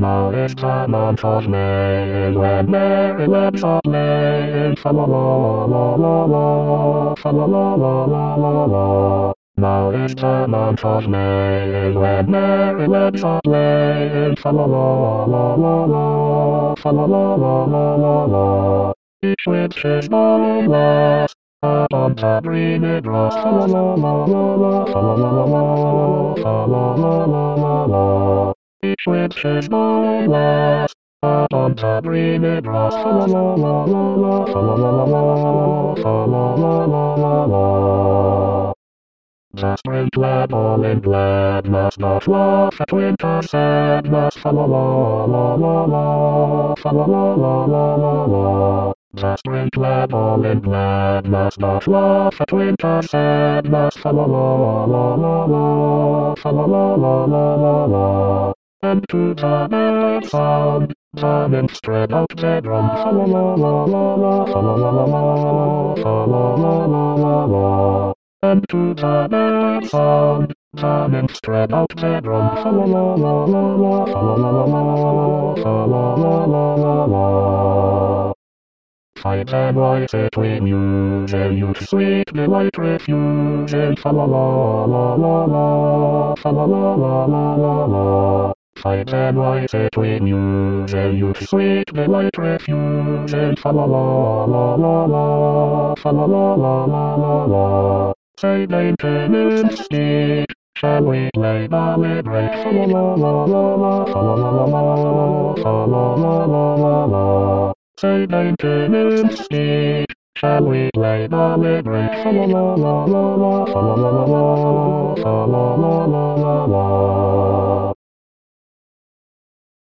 Now it's time on Cosme, when Maryland's are playing, fa la la la la la, fa la la la la la la. Now it's time on Cosme, when Maryland's are playing, fa la la la la la, fa la la la la la la. He swings his ball last, up on the green it drops, fa la la la la la, fa la la la la, fa la la la la la. He swings his ball last, up on the green it drops, fa la la la la la, fa la la la la, fa la la la la la. The spring-clad all in glad must not laugh at winter's sadness, fa la la la la la, fa la la la la la la. The spring-clad all in glad must not laugh at winter's sadness, fa la la la la la, fa la la la la la la. And to the bird sound, the nymphs spread out their drum, fa la la la la la, fa la la la la, fa la la la la la. And to the bird sound, the nymphs spread out their drum, fa la la la la la, fa la la la la, fa la la la la la. Find their voices between you, and you sweet delight refusing, fa la la la la la, fa la la la la la la. Find their voices between you, and you sweet delight refusing, fa la la la la la, fa la la la la la la. Say maintenance steed, shall we play ballad break, fa la la la la la, fa la la la la, fa la la la la la. Say maintenance steed, shall we play ballad break, fa la la la la la, fa la la la la, fa la la la la la.